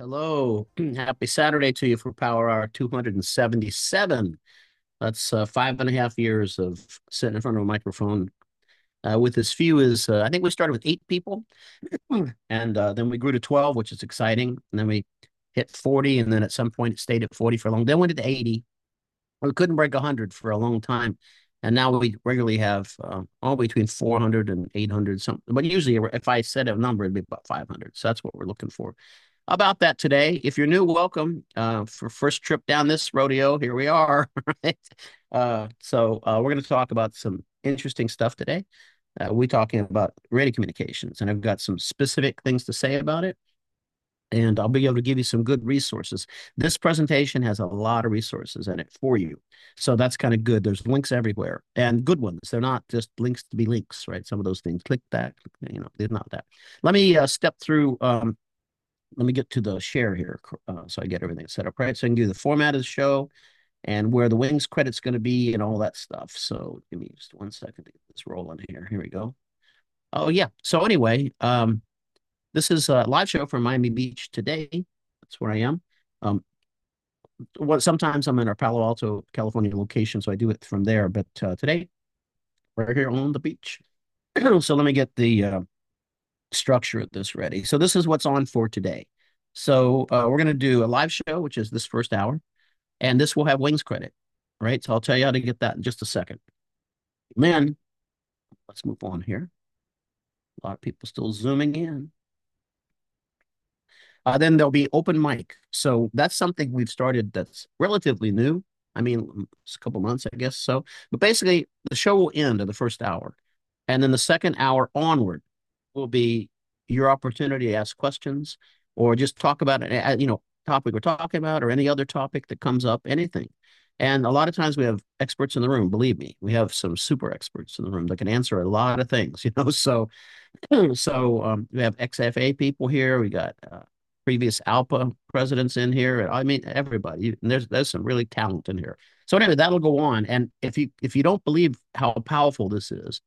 Hello. Happy Saturday to you for Power Hour 277. That's 5.5 years of sitting in front of a microphone with as few as I think we started with 8 people, and then we grew to 12, which is exciting. And then we hit 40, and then at some point it stayed at 40 for a long. Then went to 80. We couldn't break 100 for a long time, and now we regularly have all between 400 and 800 something. But usually, if I said a number, it'd be about 500. So that's what we're looking for about that today. If you're new, welcome for first trip down this rodeo. Here we are, right? We're going to talk about some interesting stuff today. We're talking about radio communications, and I've got some specific things to say about it. And I'll be able to give you some good resources. This presentation has a lot of resources in it for you. So that's kind of good. There's links everywhere and good ones. They're not just links to be links, right? Some of those things, click that, they're not that. Let me step through let me get to the share here so I get everything set up right. So I can do the format of the show and where the wings credit's going to be and all that stuff. So give me just 1 second to get this rolling here. Here we go. Oh, yeah. So anyway, this is a live show from Miami Beach today. That's where I am. Sometimes I'm in our Palo Alto, California location, so I do it from there. But today, we're here on the beach. So let me get the structure of this ready. So this is what's on for today. So we're going to do a live show, which is this first hour, and this will have wings credit, right? So I'll tell you how to get that in just a second. Then let's move on here. A lot of people still zooming in. Then there'll be open mic. So that's something we've started that's relatively new. I mean, it's a couple months, I guess. So, but basically, the show will end in the first hour. And then the second hour onward will be your opportunity to ask questions or just talk about it, topic we're talking about or any other topic that comes up, anything. And a lot of times we have experts in the room. Believe me, we have some super experts in the room that can answer a lot of things, So, we have XFA people here. We got previous ALPA presidents in here. I mean, everybody. And there's some really talent in here. So anyway, that'll go on. And if you don't believe how powerful this is,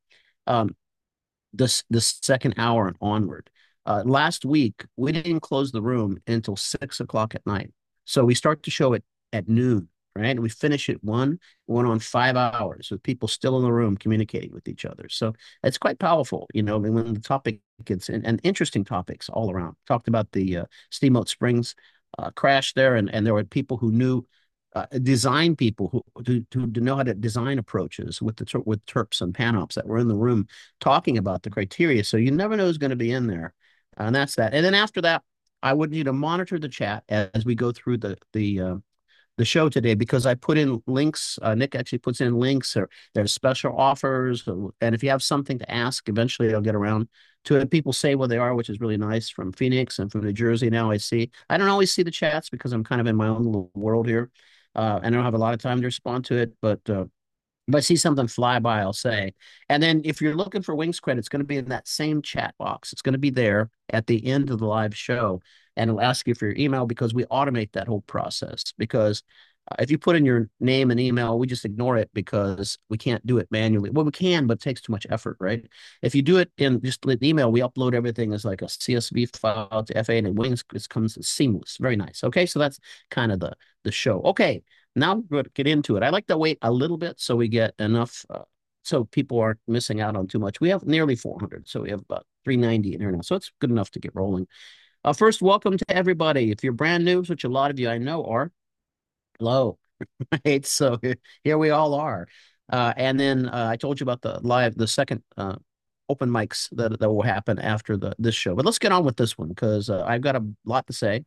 this second hour and onward. Last week, we didn't close the room until 6 o'clock at night. So we start the show at noon, right? And we finish at 1. We went on 5 hours with people still in the room communicating with each other. So it's quite powerful, when the topic gets in, and interesting topics all around. Talked about the Steamboat Springs crash there, and there were people who knew design people who know how to design approaches with TERPs and PANOPs that were in the room talking about the criteria. So you never know who's going to be in there, and that's that. And then after that, I would need to monitor the chat as we go through the show today because I put in links. Nick actually puts in links, or there's special offers, and if you have something to ask, eventually I'll get around to it. People say where they are, which is really nice from Phoenix and from New Jersey. Now I don't always see the chats because I'm kind of in my own little world here. I don't have a lot of time to respond to it, but if I see something fly by, I'll say. And then if you're looking for wings credit, it's going to be in that same chat box. It's going to be there at the end of the live show, and it'll ask you for your email because we automate that whole process. Because if you put in your name and email, we just ignore it because we can't do it manually. Well, we can, but it takes too much effort, right? If you do it in just email, we upload everything as like a CSV file to FA, and it wings it comes seamless. Very nice. Okay, so that's kind of the show. Okay, now we're going to get into it. I like to wait a little bit so we get enough so people aren't missing out on too much. We have nearly 400, so we have about 390 in here now. So it's good enough to get rolling. First, welcome to everybody. If you're brand new, which a lot of you I know are, hello, right? So here we all are. And then I told you about the second open mics that will happen after this show. But let's get on with this one because I've got a lot to say.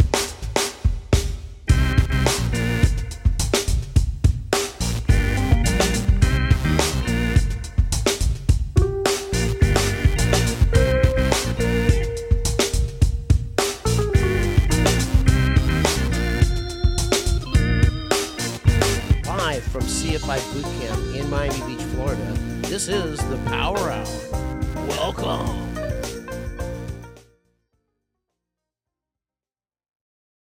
From CFI Boot Camp in Miami Beach, Florida, this is the Power Hour. Welcome.